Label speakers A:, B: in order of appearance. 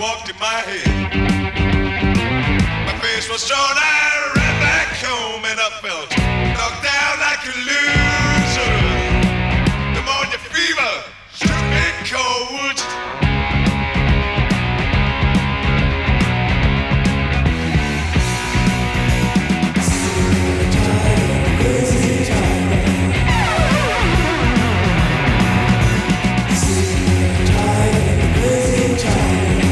A: walked in my head. My face was short, I ran back home and I felt